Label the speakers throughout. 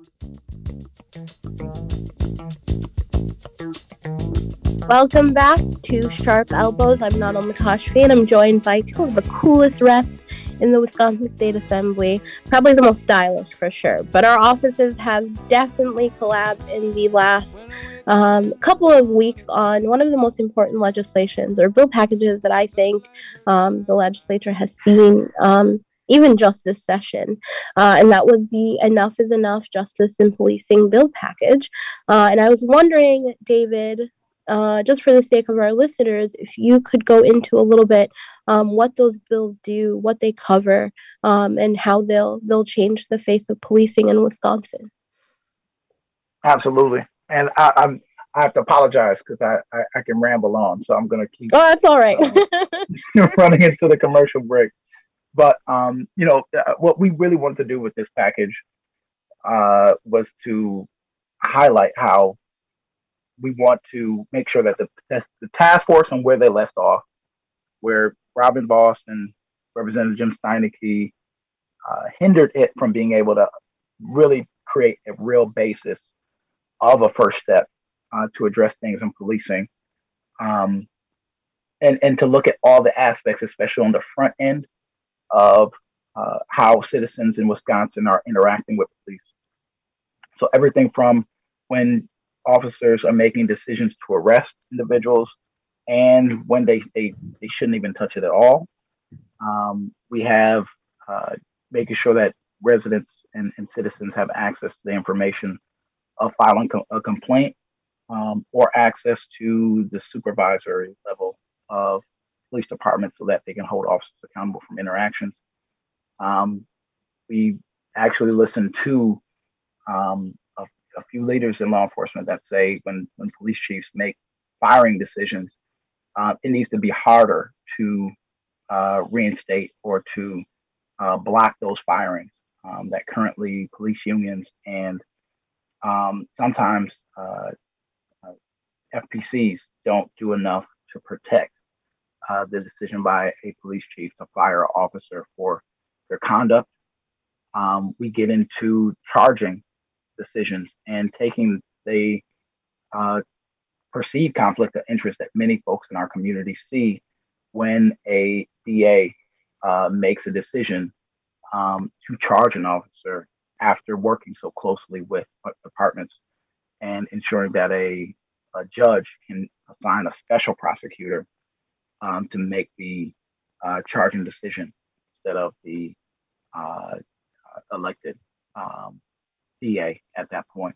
Speaker 1: Welcome back to Sharp Elbows. I'm Nana Makashfi, and I'm joined by two of the coolest reps in the Wisconsin State Assembly. Probably the most stylish for sure. But our offices have definitely collabed in the last couple of weeks on one of the most important legislations or bill packages that I think the legislature has seen. Even just this session. And that was the Enough is Enough Justice in Policing bill package. And I was wondering, David, just for the sake of our listeners, if you could go into a little bit what those bills do, what they cover, and how they'll change the face of policing in Wisconsin.
Speaker 2: Absolutely. And I have to apologize because I can ramble on, so I'm going to keep
Speaker 1: Oh, that's all right.
Speaker 2: running into the commercial break. But what we really wanted to do with this package was to highlight how we want to make sure that the task force and where they left off, where Robin Vos and Representative Jim Steineke hindered it from being able to really create a real basis of a first step to address things in policing, and to look at all the aspects, especially on the front end of how citizens in Wisconsin are interacting with police. So everything from when officers are making decisions to arrest individuals and when they shouldn't even touch it at all. We have making sure that residents and citizens have access to the information of filing a complaint, or access to the supervisory level of police departments so that they can hold officers accountable from interactions. We actually listen to a few leaders in law enforcement that say when police chiefs make firing decisions, it needs to be harder to reinstate or to block those firings, that currently police unions and sometimes FPCs don't do enough to protect the decision by a police chief to fire an officer for their conduct. We get into charging decisions and taking the perceived conflict of interest that many folks in our community see when a DA makes a decision to charge an officer after working so closely with departments and ensuring that a judge can assign a special prosecutor to make the charging decision instead of the elected DA at that point.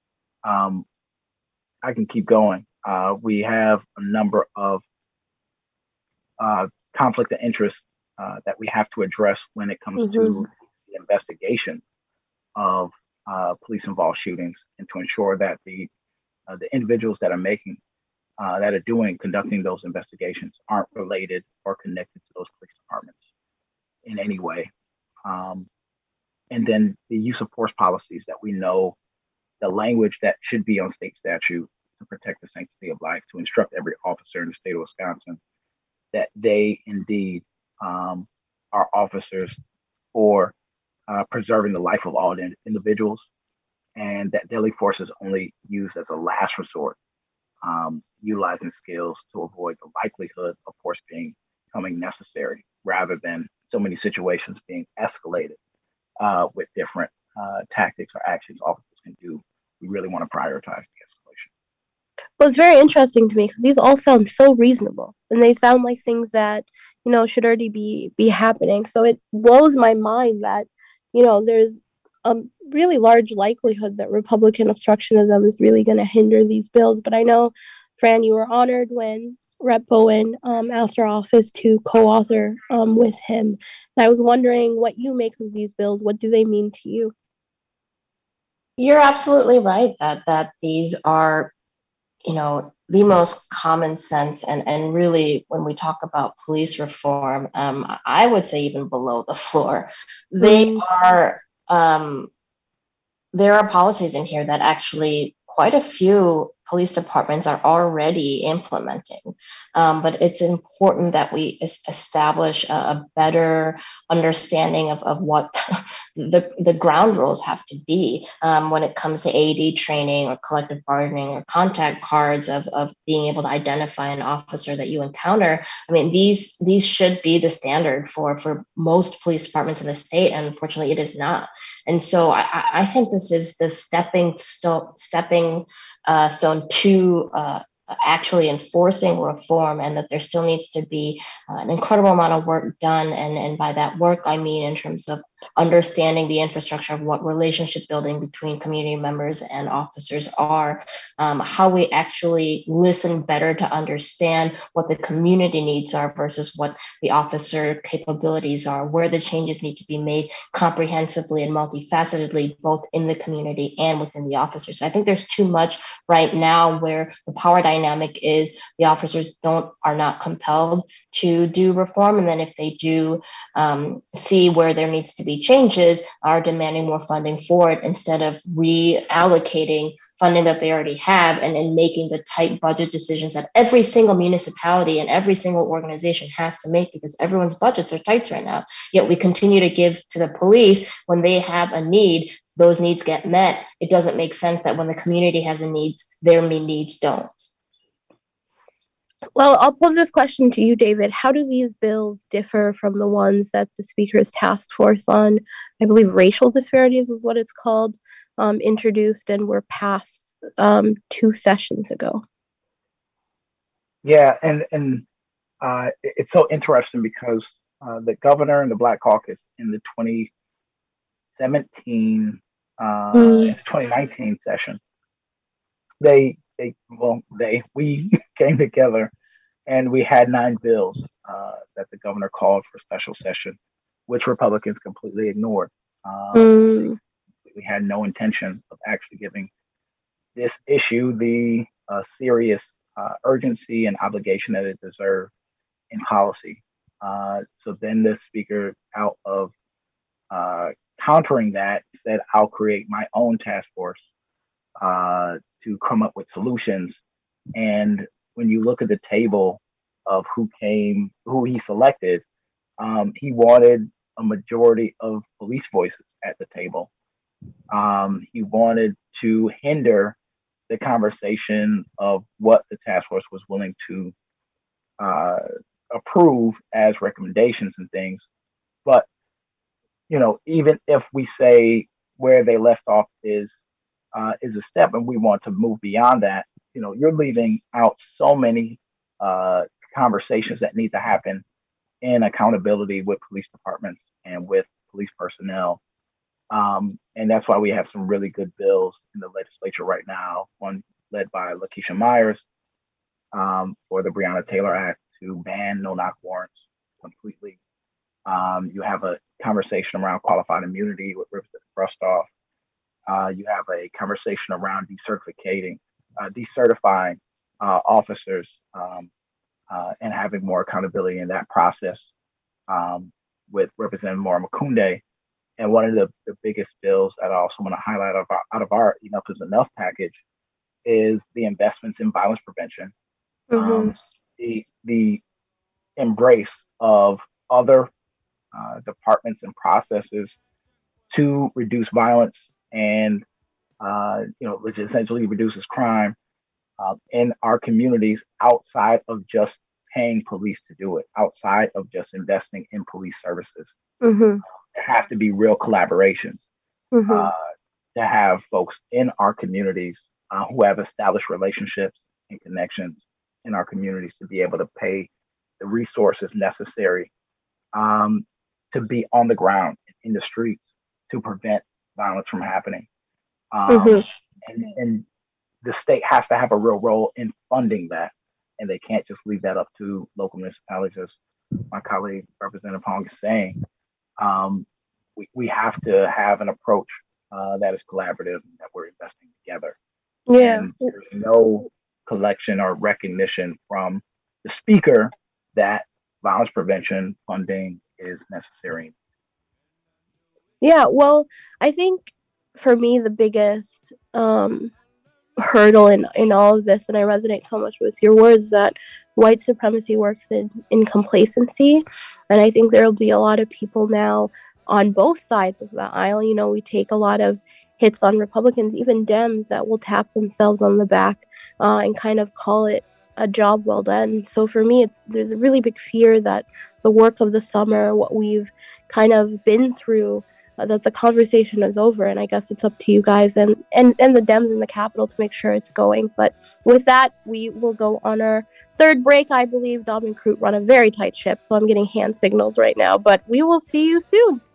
Speaker 2: I can keep going. We have a number of conflict of interest that we have to address when it comes to the investigation of police involved shootings, and to ensure that the individuals that are conducting those investigations aren't related or connected to those police departments in any way. And then the use of force policies that we know the language that should be on state statute to protect the sanctity of life, to instruct every officer in the state of Wisconsin that they indeed are officers for preserving the life of all individuals, and that deadly force is only used as a last resort, utilizing skills to avoid the likelihood of force becoming necessary, rather than so many situations being escalated with different tactics or actions officers can do. We really want to prioritize the escalation.
Speaker 1: Well, it's very interesting to me because these all sound so reasonable, and they sound like things that should already be happening. So it blows my mind that there's a really large likelihood that Republican obstructionism is really going to hinder these bills. But I know, Fran, you were honored when Rep. Bowen asked our office to co-author with him. And I was wondering what you make of these bills. What do they mean to you?
Speaker 3: You're absolutely right that these are, the most common sense and really when we talk about police reform, I would say even below the floor, they are there are policies in here that actually quite a few police departments are already implementing. But it's important that we establish a better understanding of what the ground rules have to be when it comes to AED training or collective bargaining or contact cards of being able to identify an officer that you encounter. I mean, these should be the standard for most police departments in the state, and unfortunately, it is not. And so I think this is the stepping stone to actually enforcing reform, and that there still needs to be an incredible amount of work done. And by that work, I mean in terms of understanding the infrastructure of what relationship building between community members and officers are, how we actually listen better to understand what the community needs are versus what the officer capabilities are, where the changes need to be made comprehensively and multifacetedly, both in the community and within the officers. I think there's too much right now where the power dynamic is the officers are not compelled to do reform, and then if they do see where there needs to be changes, are demanding more funding for it instead of reallocating funding that they already have, and making the tight budget decisions that every single municipality and every single organization has to make, because everyone's budgets are tight right now. Yet we continue to give to the police when they have a need, those needs get met. It doesn't make sense that when the community has a need, their needs don't.
Speaker 1: Well, I'll pose this question to you, David. How do these bills differ from the ones that the Speaker's task force on, I believe, racial disparities is what it's called, introduced and were passed 2 sessions ago?
Speaker 2: Yeah, and it's so interesting because the governor and the Black Caucus in the 2017 2019 session, we came together and we had 9 bills that the governor called for special session, which Republicans completely ignored. We had no intention of actually giving this issue the serious urgency and obligation that it deserved in policy. So then the speaker, out of countering that, said, I'll create my own task force to come up with solutions. And when you look at the table of who he selected, he wanted a majority of police voices at the table. He wanted to hinder the conversation of what the task force was willing to approve as recommendations and things. But, even if we say where they left off is a step and we want to move beyond that, you're leaving out so many conversations that need to happen in accountability with police departments and with police personnel. And that's why we have some really good bills in the legislature right now. One led by Lakeisha Myers for the Breonna Taylor Act to ban no-knock warrants completely. You have a conversation around qualified immunity with Representative Rustoff. You have a conversation around decertifying officers and having more accountability in that process with Representative Maura Makunde. And one of the biggest bills that I also want to highlight out of our Enough is Enough package is the investments in violence prevention. The embrace of other departments and processes to reduce violence and which essentially reduces crime in our communities outside of just paying police to do it, outside of just investing in police services. There have to be real collaborations to have folks in our communities who have established relationships and connections in our communities to be able to pay the resources necessary to be on the ground in the streets to prevent violence from happening. And the state has to have a real role in funding that. And they can't just leave that up to local municipalities, as my colleague, Representative Hong, is saying. We have to have an approach that is collaborative, that we're investing together.
Speaker 1: Yeah.
Speaker 2: And there's no collection or recognition from the speaker that violence prevention funding is necessary.
Speaker 1: Yeah, well, I think for me, the biggest hurdle in all of this, and I resonate so much with your words that white supremacy works in complacency. And I think there will be a lot of people now on both sides of the aisle. You know, we take a lot of hits on Republicans, even Dems, that will tap themselves on the back and kind of call it a job well done. So for me, there's a really big fear that the work of the summer, what we've kind of been through, that the conversation is over. And I guess it's up to you guys and the Dems in the Capitol to make sure it's going. But with that, we will go on our third break. I believe Dom and Crute run a very tight ship, so I'm getting hand signals right now. But we will see you soon.